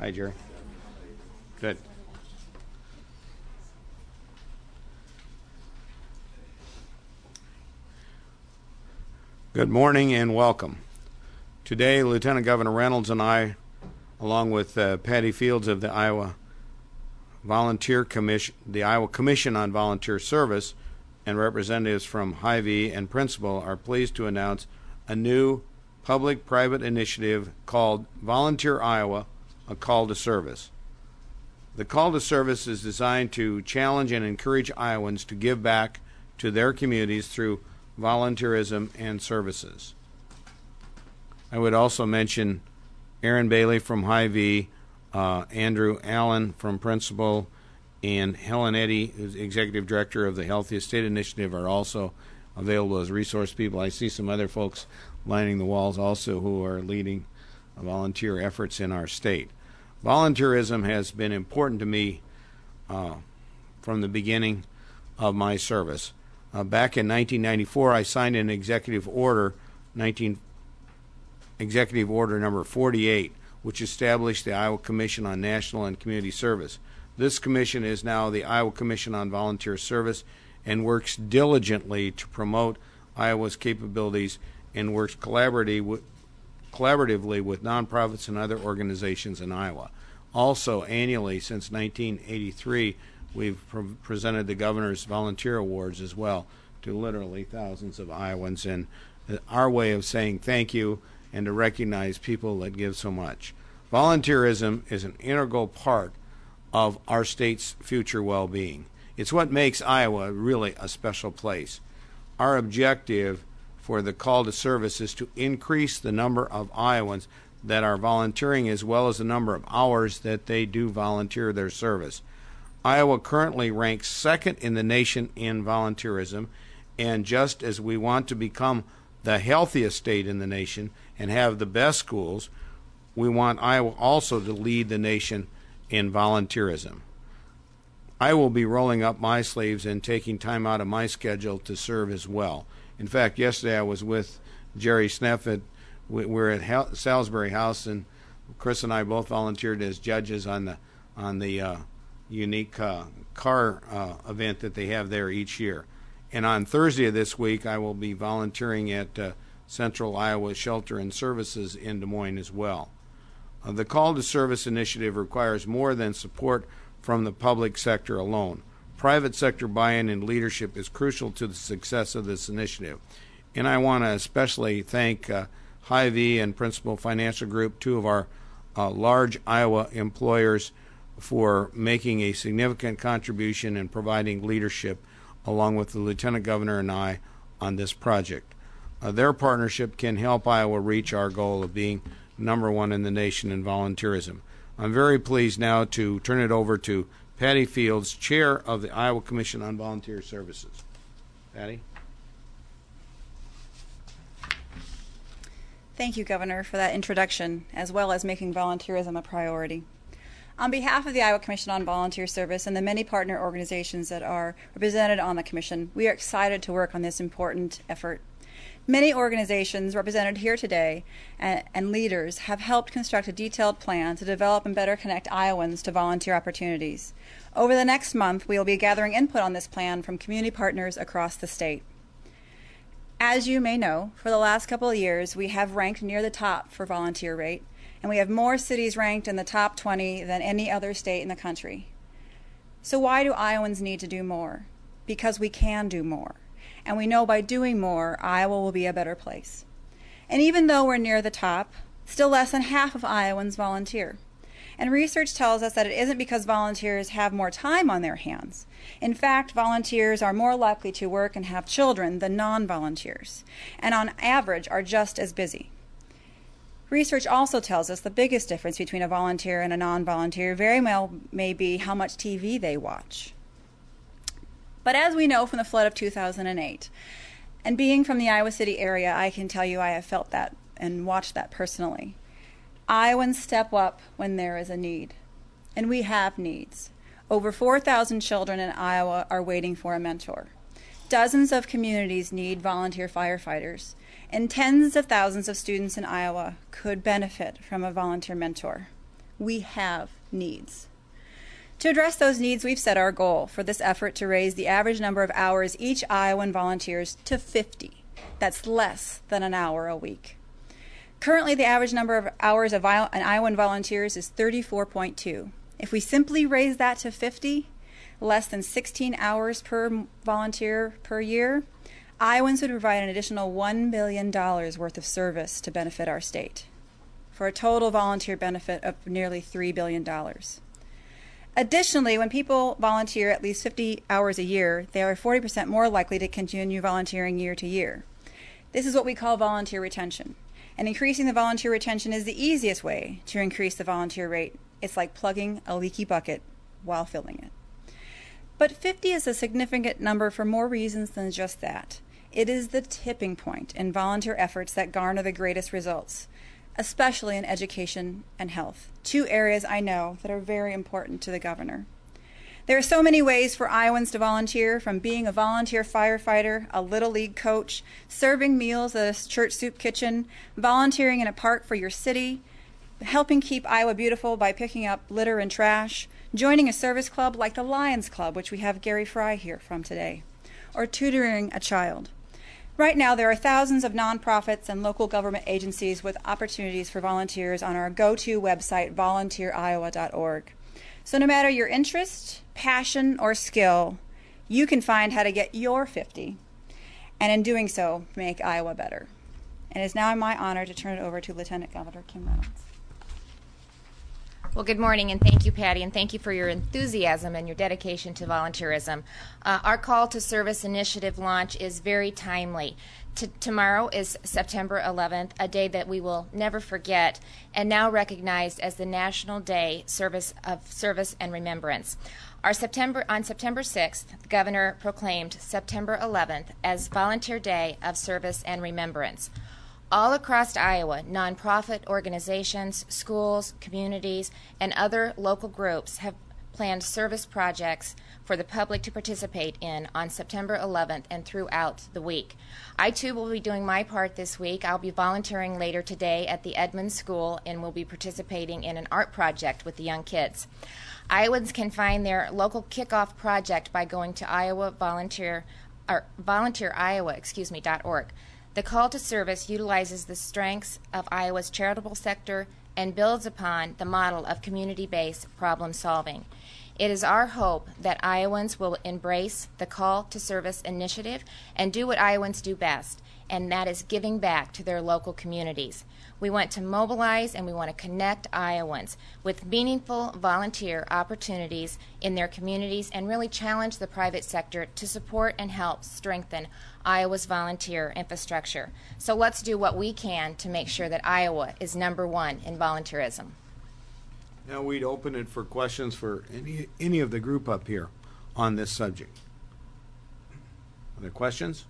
Hi, Jerry. Good. Good morning and welcome. Today, Lieutenant Governor Reynolds and I, along with Patty Fields of the Iowa Volunteer Commission, the Iowa Commission on Volunteer Service, and representatives from Hy-Vee and Principal, are pleased to announce a new public-private initiative called Volunteer Iowa, a Call to Service. The Call to Service is designed to challenge and encourage Iowans to give back to their communities through volunteerism and services. I would also mention Aaron Bailey from Hy-Vee, Andrew Allen from Principal, and Helen Eddy, who's Executive Director of the Healthiest State Initiative, are also available as resource people. I see some other folks lining the walls also who are leading volunteer efforts in our state. Volunteerism has been important to me from the beginning of my service. Back in 1994, I signed an executive order, Executive Order number 48, which established the Iowa Commission on National and Community Service. This commission is now the Iowa Commission on Volunteer Service and works diligently to promote Iowa's capabilities and works collaboratively with nonprofits and other organizations in Iowa. Also, annually since 1983, we've presented the Governor's Volunteer Awards as well to literally thousands of Iowans, and our way of saying thank you and to recognize people that give so much. Volunteerism is an integral part of our state's future well-being. It's what makes Iowa really a special place. Our objective for the Call to Service is to increase the number of Iowans that are volunteering as well as the number of hours that they do volunteer their service. Iowa currently ranks second in the nation in volunteerism, and just as we want to become the healthiest state in the nation and have the best schools, we want Iowa also to lead the nation in volunteerism. I will be rolling up my sleeves and taking time out of my schedule to serve as well. In fact, yesterday I was with Jerry Sneff. We're at Salisbury House, and Chris and I both volunteered as judges on the unique car event that they have there each year. And on Thursday of this week, I will be volunteering at Central Iowa Shelter and Services in Des Moines as well. The Call to Service initiative requires more than support from the public sector alone. Private sector buy-in and leadership is crucial to the success of this initiative. And I want to especially thank Hy-Vee and Principal Financial Group, two of our large Iowa employers, for making a significant contribution and providing leadership along with the Lieutenant Governor and I on this project. Their partnership can help Iowa reach our goal of being number one in the nation in volunteerism. I'm very pleased now to turn it over to Patty Fields, Chair of the Iowa Commission on Volunteer Services. Patty? Thank you, Governor, for that introduction, as well as making volunteerism a priority. On behalf of the Iowa Commission on Volunteer Service and the many partner organizations that are represented on the Commission, we are excited to work on this important effort. Many organizations represented here today and leaders have helped construct a detailed plan to develop and better connect Iowans to volunteer opportunities. Over the next month, we will be gathering input on this plan from community partners across the state. As you may know, for the last couple of years, we have ranked near the top for volunteer rate, and we have more cities ranked in the top 20 than any other state in the country. So why do Iowans need to do more? Because we can do more. And we know by doing more, Iowa will be a better place. And even though we're near the top, still less than half of Iowans volunteer. And research tells us that it isn't because volunteers have more time on their hands. In fact, volunteers are more likely to work and have children than non-volunteers, and on average are just as busy. Research also tells us the biggest difference between a volunteer and a non-volunteer very well may be how much TV they watch. But as we know from the flood of 2008, and being from the Iowa City area, I can tell you I have felt that and watched that personally. Iowans step up when there is a need, and we have needs. Over 4,000 children in Iowa are waiting for a mentor. Dozens of communities need volunteer firefighters, and tens of thousands of students in Iowa could benefit from a volunteer mentor. We have needs. To address those needs, we've set our goal for this effort to raise the average number of hours each Iowan volunteers to 50. That's less than an hour a week. Currently, the average number of hours of an Iowan volunteers is 34.2. If we simply raise that to 50, less than 16 hours per volunteer per year, Iowans would provide an additional $1 billion worth of service to benefit our state, for a total volunteer benefit of nearly $3 billion. Additionally, when people volunteer at least 50 hours a year, they are 40% more likely to continue volunteering year to year. This is what we call volunteer retention. And increasing the volunteer retention is the easiest way to increase the volunteer rate. It's like plugging a leaky bucket while filling it. But 50 is a significant number for more reasons than just that. It is the tipping point in volunteer efforts that garner the greatest results, especially in education and health, two areas I know that are very important to the governor. There are so many ways for Iowans to volunteer, from being a volunteer firefighter, a Little League coach, serving meals at a church soup kitchen, volunteering in a park for your city, helping keep Iowa beautiful by picking up litter and trash, joining a service club like the Lions Club, which we have Gary Fry here from today, or tutoring a child. Right now, there are thousands of nonprofits and local government agencies with opportunities for volunteers on our go-to website, volunteeroiowa.org. So no matter your interest, passion, or skill, you can find how to get your 50, and in doing so, make Iowa better. And it is now my honor to turn it over to Lieutenant Governor Kim Reynolds. Well, good morning, and thank you, Patty, and thank you for your enthusiasm and your dedication to volunteerism. Our Call to Service initiative launch is very timely. Tomorrow is September 11th, a day that we will never forget, and now recognized as the National Day of Service and Remembrance. On September 6th, the Governor proclaimed September 11th as Volunteer Day of Service and Remembrance. All across Iowa, nonprofit organizations, schools, communities, and other local groups have planned service projects for the public to participate in on September 11th and throughout the week. I, too, will be doing my part this week. I'll be volunteering later today at the Edmonds School and will be participating in an art project with the young kids. Iowans can find their local kickoff project by going to volunteeroiowa.org. The Call to Service utilizes the strengths of Iowa's charitable sector and builds upon the model of community-based problem solving. It is our hope that Iowans will embrace the Call to Service initiative and do what Iowans do best, and that is giving back to their local communities. We want to mobilize and we want to connect Iowans with meaningful volunteer opportunities in their communities and really challenge the private sector to support and help strengthen Iowa's volunteer infrastructure. So let's do what we can to make sure that Iowa is number one in volunteerism. Now we'd open it for questions for any of the group up here on this subject. Are there questions?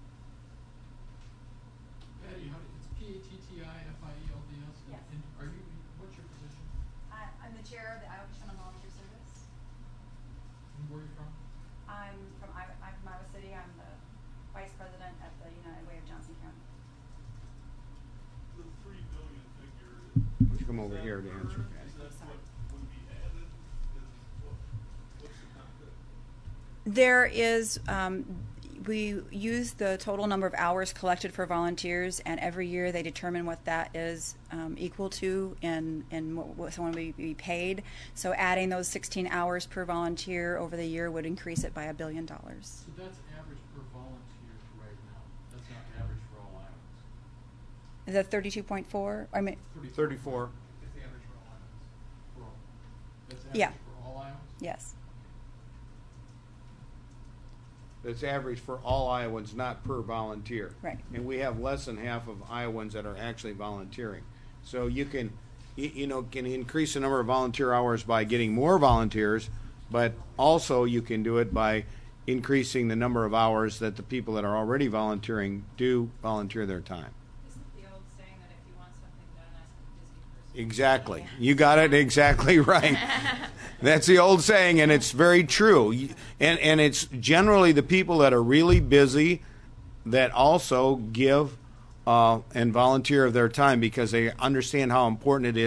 Patty, it's P-A-T-T-I-F-I-E-L-D-S. Yes. And what's your position? I'm the chair of the Iowa Commission on Volunteer Service. And where are you from? I'm from Iowa City. I'm the vice president at the United Way of Johnson County. The $3 billion figure. Would you come over here to answer, Patty? Is that what would be added? What's the concept? There is, we use the total number of hours collected for volunteers, and every year they determine what that is equal to and what someone would be paid. So adding those 16 hours per volunteer over the year would increase it by $1 billion. So that's average per volunteer right now. That's not average for all Iowans. Is that 32.4? I mean, 34. It's the average for all Iowans. That's average Yeah. for all Iowans? yes. That's average for all Iowans, not per volunteer. Right. And we have less than half of Iowans that are actually volunteering. So you can, can increase the number of volunteer hours by getting more volunteers, but also you can do it by increasing the number of hours that the people that are already volunteering do volunteer their time. Isn't the old saying that if you want something done, ask a busy person? Exactly. You got it exactly right. That's the old saying, and it's very true. And it's generally the people that are really busy that also give and volunteer of their time because they understand how important it is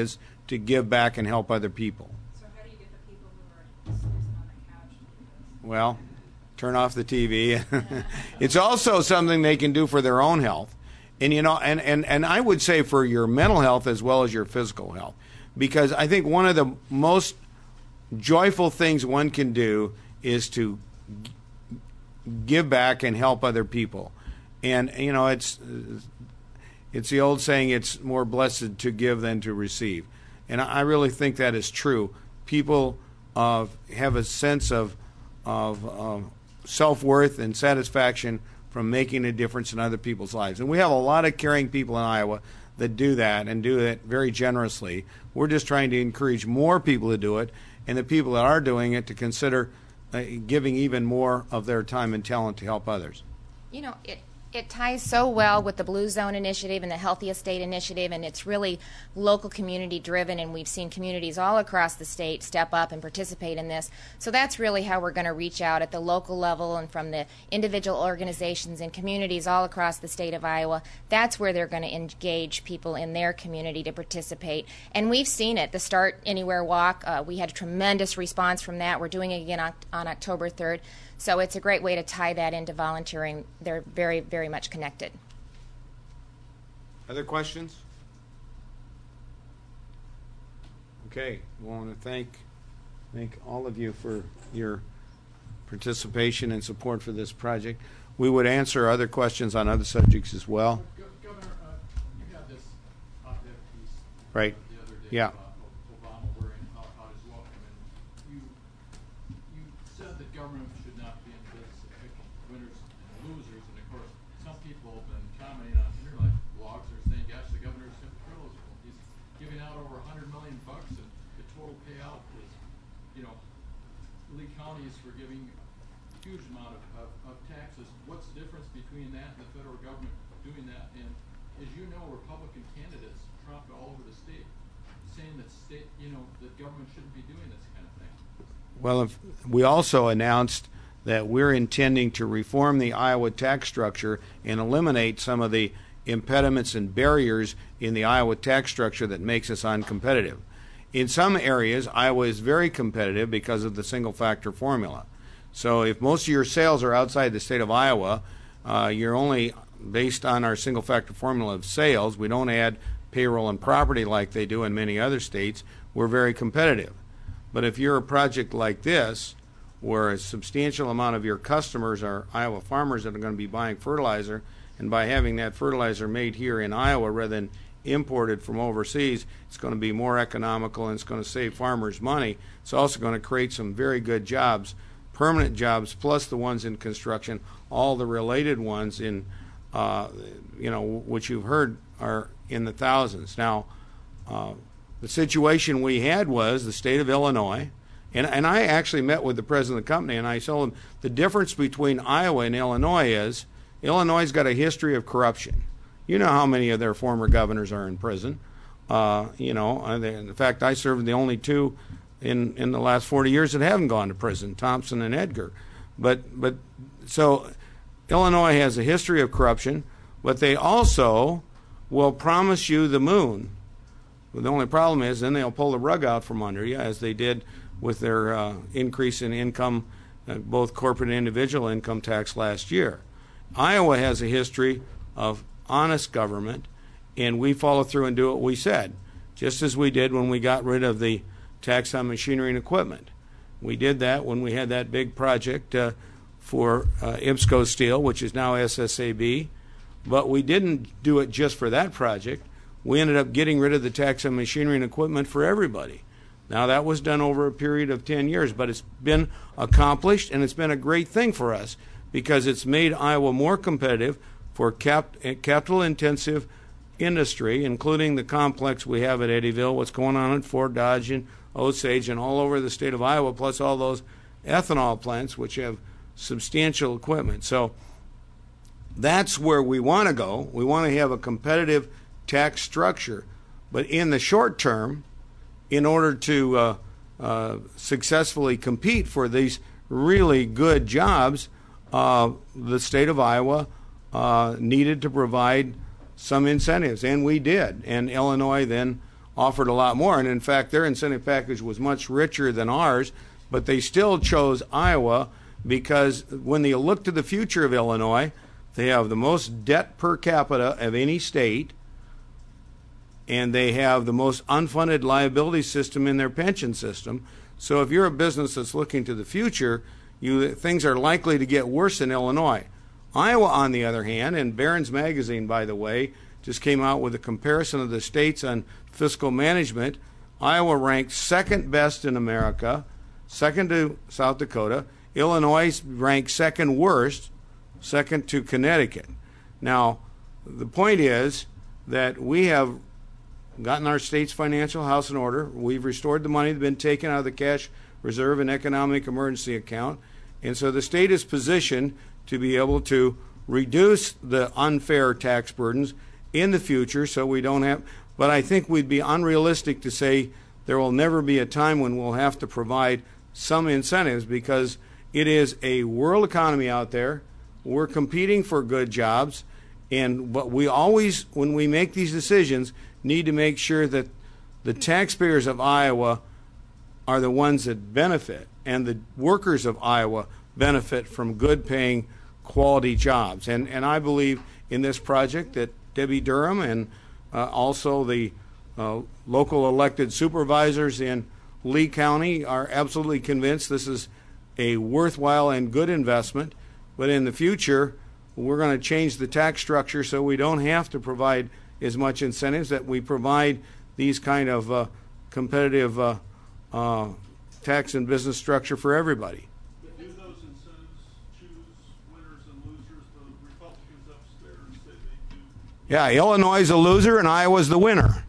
to give back and help other people. So how do you get the people who are snoozing on the couch? Well, turn off the TV. It's also something they can do for their own health. And, you know, and I would say for your mental health as well as your physical health. Because I think one of the most joyful things one can do is to give back and help other people. And, you know, it's the old saying, it's more blessed to give than to receive. And I really think that is true. People have a sense of self-worth and satisfaction from making a difference in other people's lives. And we have a lot of caring people in Iowa that do that and do it very generously. We're just trying to encourage more people to do it, and the people that are doing it to consider giving even more of their time and talent to help others. You know, it ties so well with the Blue Zone Initiative and the Healthy Estate Initiative, and it's really local community driven, and we've seen communities all across the state step up and participate in this. So that's really how we're going to reach out at the local level and from the individual organizations and communities all across the state of Iowa. That's where they're going to engage people in their community to participate. And we've seen it. The Start Anywhere Walk, we had a tremendous response from that. We're doing it again on October 3rd. So it's a great way to tie that into volunteering. They're very, very much connected. Other questions? Okay, we want to thank all of you for your participation and support for this project. We would answer other questions on other subjects as well. Governor, you had this op-ed piece Right. the other day Yeah. about Obama wearing out his welcome, and you said that government should not be in the business of picking winners and losers, and of course, some people have been commenting on internet blogs are saying, gosh, the governor's hypocritical. He's giving out over $100 million, and the total payout is, you know, Lee County is forgiving a huge amount of taxes. What's the difference between that and the federal government doing that? And as you know, Republican candidates trumped all over the state, saying that that government shouldn't be doing this kind of thing. Well, we also announced that we're intending to reform the Iowa tax structure and eliminate some of the impediments and barriers in the Iowa tax structure that makes us uncompetitive. In some areas, Iowa is very competitive because of the single factor formula. So if most of your sales are outside the state of Iowa, you're only based on our single factor formula of sales. We don't add payroll and property like they do in many other states. We're very competitive. But if you're a project like this, where a substantial amount of your customers are Iowa farmers that are going to be buying fertilizer, and by having that fertilizer made here in Iowa rather than imported from overseas, it's going to be more economical and it's going to save farmers money. It's also going to create some very good jobs, permanent jobs, plus the ones in construction, all the related ones in, which you've heard are in the thousands. Now, the situation we had was the state of Illinois, and I actually met with the president of the company, and I told him the difference between Iowa and Illinois is Illinois' got a history of corruption. You know how many of their former governors are in prison. In fact, I served the only two in the last 40 years that haven't gone to prison, Thompson and Edgar. But so Illinois has a history of corruption, but they also will promise you the moon. Well, the only problem is then they'll pull the rug out from under you, as they did with their increase in income, both corporate and individual income tax last year. Iowa has a history of honest government, and we follow through and do what we said, just as we did when we got rid of the tax on machinery and equipment. We did that when we had that big project for IPSCO Steel, which is now SSAB, but we didn't do it just for that project. We ended up getting rid of the tax on machinery and equipment for everybody. Now, that was done over a period of 10 years, but it's been accomplished, and it's been a great thing for us because it's made Iowa more competitive for capital-intensive industry, including the complex we have at Eddyville, what's going on at Fort Dodge and Osage and all over the state of Iowa, plus all those ethanol plants, which have substantial equipment. So that's where we want to go. We want to have a competitive tax structure. But in the short term, in order to successfully compete for these really good jobs, the state of Iowa needed to provide some incentives, and we did. And Illinois then offered a lot more. And in fact, their incentive package was much richer than ours, but they still chose Iowa because when they look to the future of Illinois, they have the most debt per capita of any state, and they have the most unfunded liability system in their pension system. So if you're a business that's looking to the future, things are likely to get worse in Illinois. Iowa, on the other hand, and Barron's Magazine, by the way, just came out with a comparison of the states on fiscal management. Iowa ranked second best in America, second to South Dakota. Illinois ranked second worst, second to Connecticut. Now, the point is that we have gotten our state's financial house in order. We've restored the money that's been taken out of the cash reserve and economic emergency account. And so the state is positioned to be able to reduce the unfair tax burdens in the future so we don't have, but I think we'd be unrealistic to say there will never be a time when we'll have to provide some incentives because it is a world economy out there. We're competing for good jobs, but we always, when we make these decisions, need to make sure that the taxpayers of Iowa are the ones that benefit, and the workers of Iowa benefit from good paying quality jobs. And I believe in this project that Debbie Durham and also the local elected supervisors in Lee County are absolutely convinced this is a worthwhile and good investment. But in the future, we're going to change the tax structure so we don't have to provide as much incentives, that we provide these kind of competitive tax and business structure for everybody. But do those incentives choose winners and losers? The Republicans upstairs say they do. Yeah, Illinois is a loser and Iowa's the winner.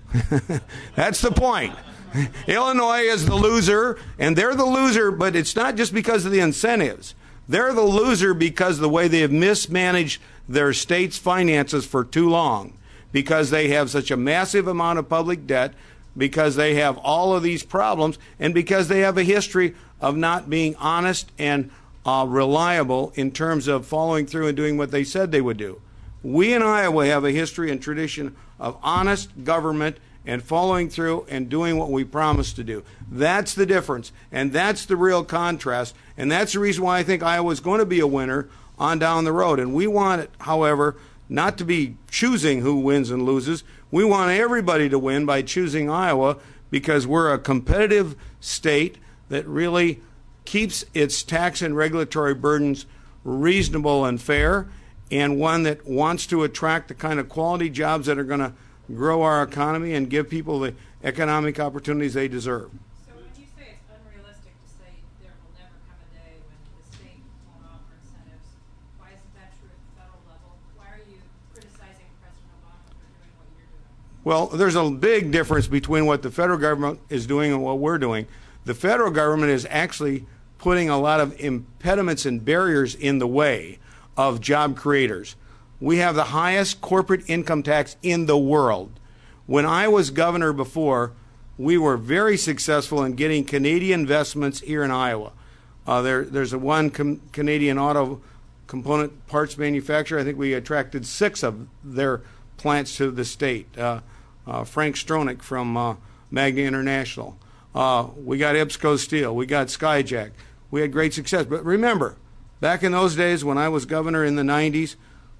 That's the point. Illinois is the loser, and they're the loser, but it's not just because of the incentives. They're the loser because of the way they have mismanaged their state's finances for too long, because they have such a massive amount of public debt, because they have all of these problems, and because they have a history of not being honest and reliable in terms of following through and doing what they said they would do. We in Iowa have a history and tradition of honest government and following through and doing what we promised to do. That's the difference, and that's the real contrast, and that's the reason why I think Iowa is going to be a winner on down the road. And we want it, however, not to be choosing who wins and loses. We want everybody to win by choosing Iowa, because we're a competitive state that really keeps its tax and regulatory burdens reasonable and fair, and one that wants to attract the kind of quality jobs that are going to grow our economy and give people the economic opportunities they deserve. So when you say it's unrealistic to say there will never come a day when the state won't offer incentives, why isn't that true at the federal level? Why are you criticizing President Obama for doing what you're doing? Well, there's a big difference between what the federal government is doing and what we're doing. The federal government is actually putting a lot of impediments and barriers in the way of job creators. We have the highest corporate income tax in the world. When I was governor before, we were very successful in getting Canadian investments here in Iowa. There's a one Canadian auto component parts manufacturer. I think we attracted 6 of their plants to the state. Frank Stronach from Magna International. We got IPSCO Steel. We got Skyjack. We had great success. But remember, back in those days when I was governor in the 90s,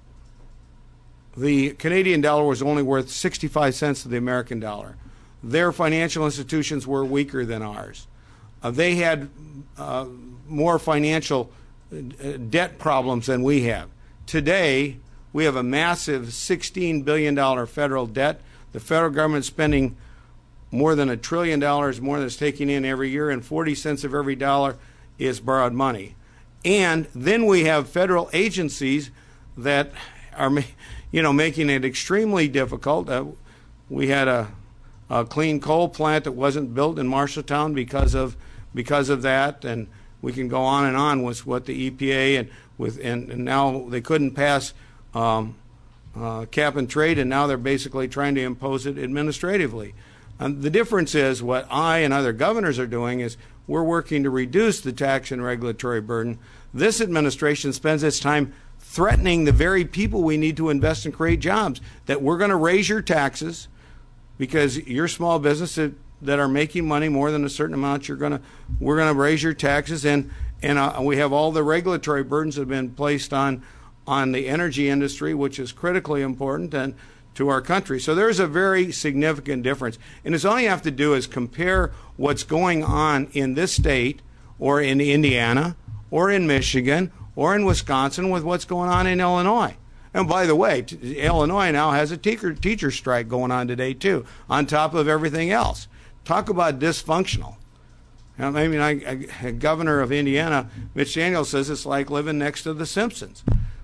the Canadian dollar was only worth 65 cents to the American dollar. Their financial institutions were weaker than ours. They had more financial debt problems than we have. Today, we have a massive $16 billion federal debt. The federal government is spending more than $1 trillion more than it's taking in every year, and 40 cents of every dollar is borrowed money. And then we have federal agencies that are making it extremely difficult. We had a clean coal plant that wasn't built in Marshalltown because of that, and we can go on with what the EPA and now they couldn't pass cap and trade, and now they're basically trying to impose it administratively. And the difference is what I and other governors are doing is we're working to reduce the tax and regulatory burden. This administration spends its time threatening the very people we need to invest and create jobs, that we're going to raise your taxes, because your small business that are making money more than a certain amount, we're going to raise your taxes, and we have all the regulatory burdens that have been placed on the energy industry, which is critically important and to our country. So there's a very significant difference. And it's all you have to do is compare what's going on in this state or in Indiana or in Michigan or in Wisconsin with what's going on in Illinois. And by the way, Illinois now has a teacher strike going on today too, on top of everything else. Talk about dysfunctional. I mean, Governor of Indiana, Mitch Daniels, says it's like living next to the Simpsons.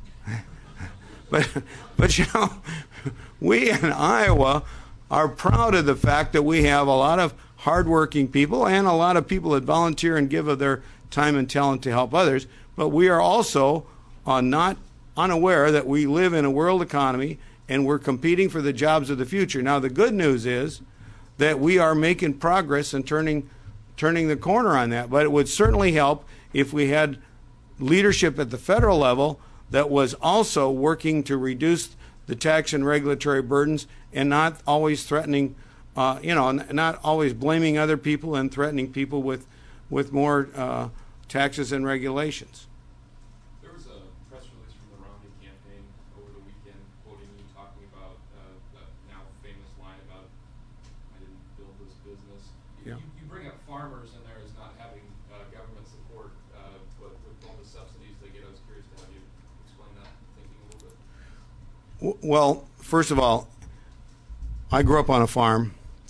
But you know, we in Iowa are proud of the fact that we have a lot of hardworking people and a lot of people that volunteer and give of their time and talent to help others. But we are also not unaware that we live in a world economy and we're competing for the jobs of the future. Now, the good news is that we are making progress and turning the corner on that. But it would certainly help if we had leadership at the federal level that was also working to reduce the tax and regulatory burdens and not always threatening, not always blaming other people and threatening people with more taxes and regulations. There was a press release from the Romney campaign over the weekend quoting you talking about the now famous line about, I didn't build this business. Yeah. You bring up farmers in there as not having government support, but with all the subsidies they get, I was curious to have you explain that thinking a little bit. Well, first of all, I grew up on a farm.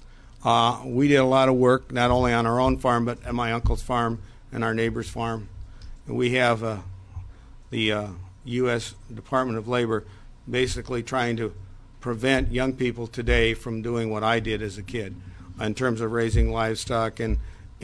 We did a lot of work, not only on our own farm, but at my uncle's farm and our neighbor's farm. And we have the U.S. Department of Labor basically trying to prevent young people today from doing what I did as a kid in terms of raising livestock and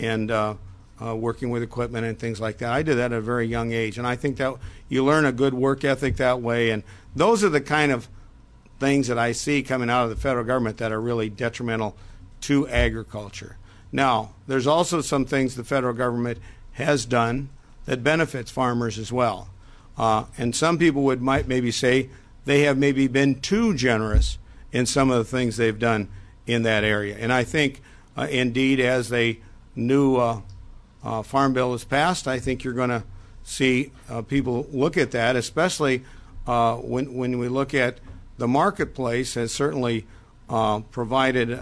working with equipment and things like that. I did that at a very young age, and I think that you learn a good work ethic that way, and those are the kind of things that I see coming out of the federal government that are really detrimental to agriculture. Now, there's also some things the federal government has done that benefits farmers as well. And some people might maybe say they have maybe been too generous in some of the things they've done in that area. And I think, indeed, as a new farm bill is passed, I think you're going to see people look at that, especially when we look at the marketplace has certainly provided,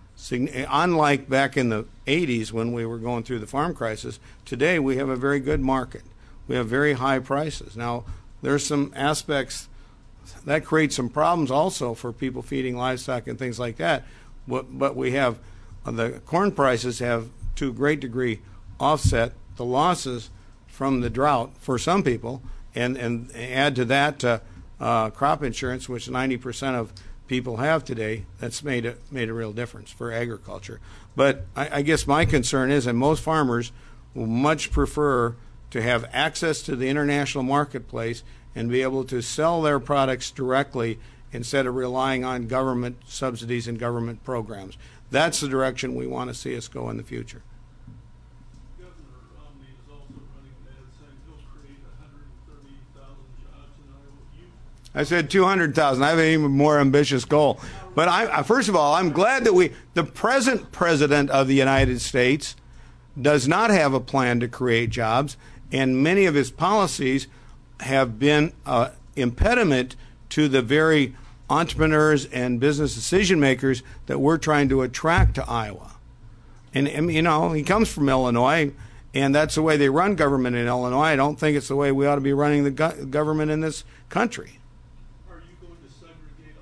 unlike back in the 80s when we were going through the farm crisis, today we have a very good market. We have very high prices. Now, there's some aspects that create some problems also for people feeding livestock and things like that. But we have the corn prices have, to a great degree, offset the losses from the drought for some people, and add to that crop insurance, which 90% of people have today. That's made a real difference for agriculture. But I guess my concern is that most farmers will much prefer to have access to the international marketplace and be able to sell their products directly instead of relying on government subsidies and government programs. That's the direction we want to see us go in the future. Governor Romney is also running an ad saying he'll create 130,000 jobs in Iowa. I said 200,000. I have an even more ambitious goal. But first of all, I'm glad that the present president of the United States does not have a plan to create jobs, and many of his policies have been impediment to the very entrepreneurs and business decision makers that we're trying to attract to Iowa. And he comes from Illinois, and that's the way they run government in Illinois. I don't think it's the way we ought to be running the government in this country. Are you going to segregate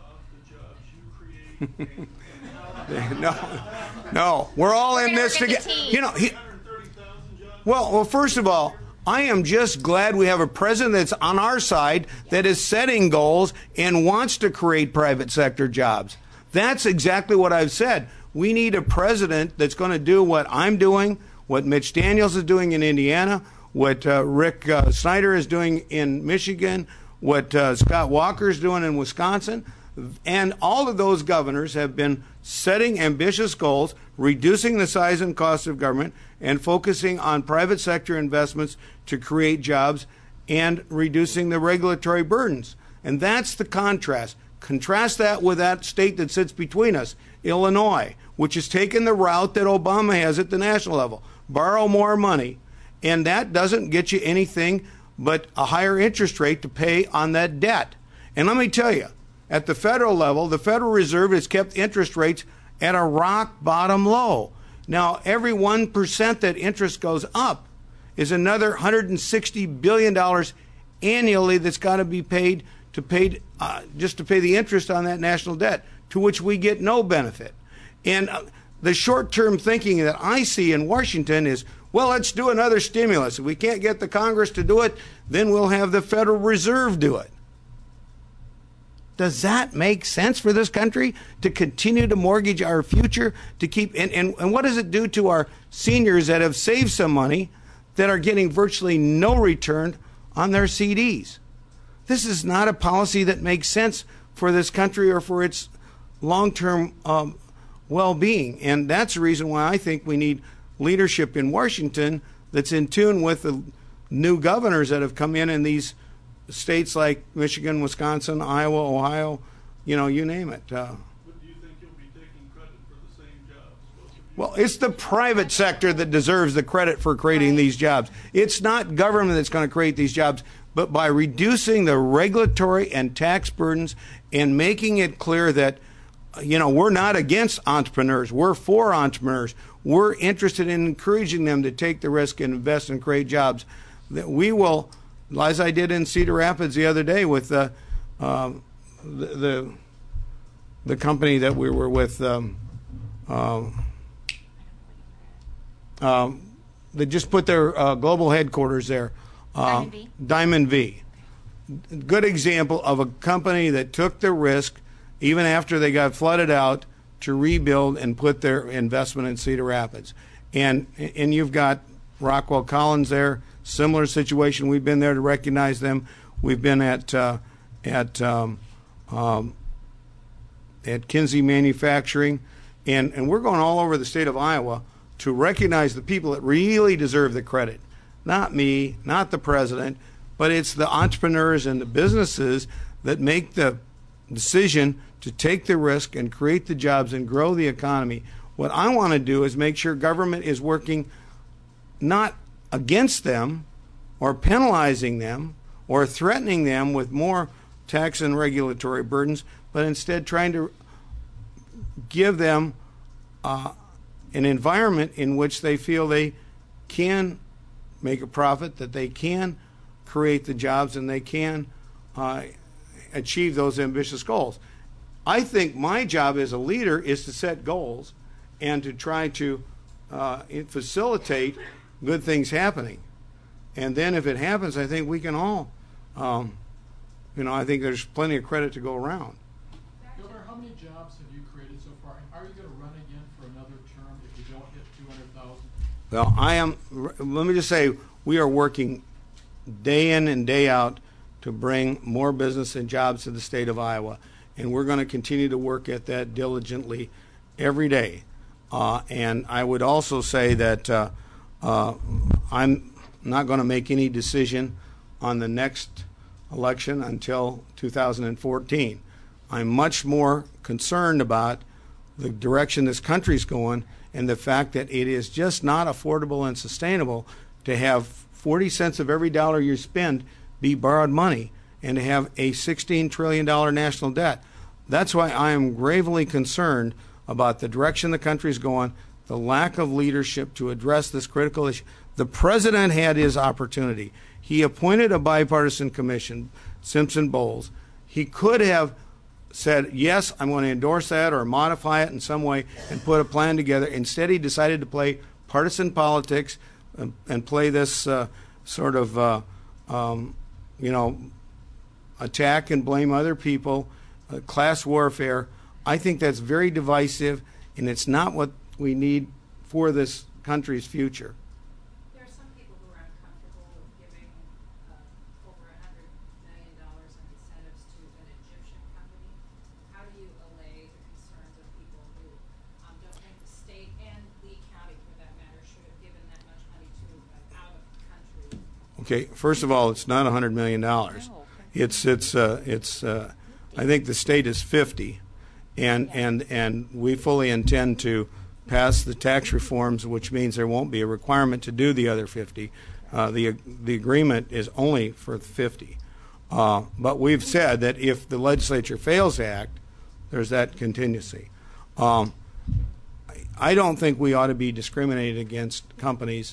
off the jobs you create? No. We're all in this together. 130,000 jobs? Well, first of all, I am just glad we have a president that's on our side that is setting goals and wants to create private sector jobs. That's exactly what I've said. We need a president that's going to do what I'm doing, what Mitch Daniels is doing in Indiana, what Rick Snyder is doing in Michigan, what Scott Walker is doing in Wisconsin. And all of those governors have been setting ambitious goals, reducing the size and cost of government, and focusing on private sector investments to create jobs and reducing the regulatory burdens. And that's the contrast. Contrast that with that state that sits between us, Illinois, which has taken the route that Obama has at the national level. Borrow more money, and that doesn't get you anything but a higher interest rate to pay on that debt. And let me tell you, at the federal level, the Federal Reserve has kept interest rates at a rock bottom low. Now, every 1% that interest goes up is another $160 billion annually that's got to be paid just to pay the interest on that national debt, to which we get no benefit. And the short-term thinking that I see in Washington is, well, let's do another stimulus. If we can't get the Congress to do it, then we'll have the Federal Reserve do it. Does that make sense for this country to continue to mortgage our future, to keep and what does it do to our seniors that have saved some money that are getting virtually no return on their CDs? This is not a policy that makes sense for this country or for its long-term well-being. And that's the reason why I think we need leadership in Washington that's in tune with the new governors that have come in these states like Michigan, Wisconsin, Iowa, Ohio, you name it. But do you think you'll be taking credit for the same jobs? Well, it's the private sector that deserves the credit for creating these jobs. It's not government that's going to create these jobs, but by reducing the regulatory and tax burdens and making it clear that, we're not against entrepreneurs. We're for entrepreneurs. We're interested in encouraging them to take the risk and invest and create jobs. That we will, as I did in Cedar Rapids the other day with the company that we were with, they just put their global headquarters there. Diamond V. Good example of a company that took the risk, even after they got flooded out, to rebuild and put their investment in Cedar Rapids. And you've got Rockwell Collins there, similar situation. We've been there to recognize them. We've been at Kinsey Manufacturing, and we're going all over the state of Iowa to recognize the people that really deserve the credit. Not me, not the president, but it's the entrepreneurs and the businesses that make the decision to take the risk and create the jobs and grow the economy. What I want to do is make sure government is working not against them or penalizing them or threatening them with more tax and regulatory burdens, but instead trying to give them an environment in which they feel they can make a profit, that they can create the jobs, and they can achieve those ambitious goals. I think my job as a leader is to set goals and to try to facilitate good things happening. And then if it happens, I think we can all, I think there's plenty of credit to go around. Governor, how many jobs have you created so far? Are you going to run again for another term if you don't hit 200,000? Well, let me just say, we are working day in and day out to bring more business and jobs to the state of Iowa. And we're going to continue to work at that diligently every day. And I would also say that I'm not going to make any decision on the next election until 2014. I'm much more concerned about the direction this country's going and the fact that it is just not affordable and sustainable to have 40 cents of every dollar you spend be borrowed money and to have a $16 trillion national debt. That's why I am gravely concerned about the direction the country's going, the lack of leadership to address this critical issue. The president had his opportunity. He appointed a bipartisan commission, Simpson-Bowles. He could have said, yes, I'm going to endorse that or modify it in some way and put a plan together. Instead, he decided to play partisan politics and play this sort of, attack and blame other people, class warfare. I think that's very divisive, and it's not what we need for this country's future. There are some people who are uncomfortable with giving over $100 million in incentives to an Egyptian company. How do you allay the concerns of people who don't think the state and Lee County, for that matter, should have given that much money to an out-of-country? Okay, first of all, it's not $100 million. It's I think the state is 50, And we fully intend to pass the tax reforms, which means there won't be a requirement to do the other 50. The agreement is only for 50. But we've said that if the legislature fails to act, there's that contingency. I don't think we ought to be discriminated against companies,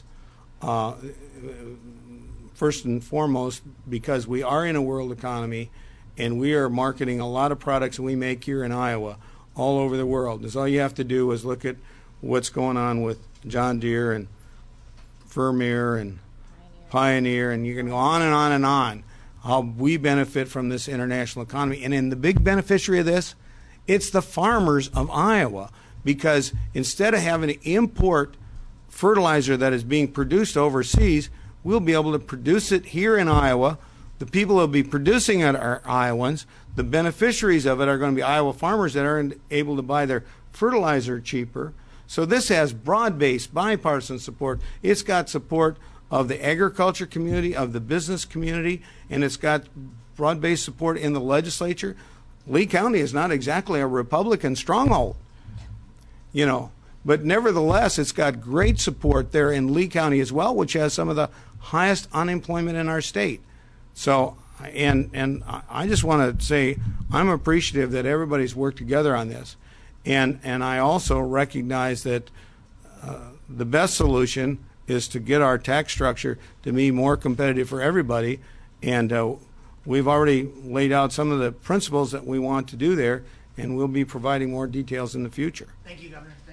first and foremost, because we are in a world economy and we are marketing a lot of products we make here in Iowa all over the world. Because all you have to do is look at what's going on with John Deere and Vermeer and Pioneer, and you can go on and on and on, how we benefit from this international economy. And in the big beneficiary of this, it's the farmers of Iowa, because instead of having to import fertilizer that is being produced overseas, we'll be able to produce it here in Iowa. The people who will be producing it are Iowans. The beneficiaries of it are going to be Iowa farmers that are able to buy their fertilizer cheaper. So this has broad-based bipartisan support. It's got support of the agriculture community, of the business community, and it's got broad-based support in the legislature. Lee County is not exactly a Republican stronghold, but nevertheless, it's got great support there in Lee County as well, which has some of the highest unemployment in our state. So, and I just want to say I'm appreciative that everybody's worked together on this. And I also recognize that the best solution is to get our tax structure to be more competitive for everybody. And we've already laid out some of the principles that we want to do there, and we'll be providing more details in the future. Thank you, Governor.